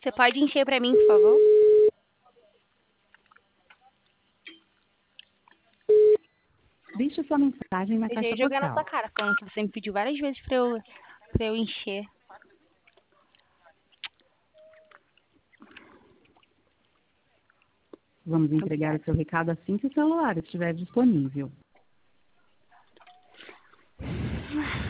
Você pode encher pra mim, por favor? Deixe sua mensagem na Deixa caixa eu jogar na postal. sua cara, falando que você me pediu várias vezes pra eu encher. Vamos entregar o seu recado assim que o celular estiver disponível.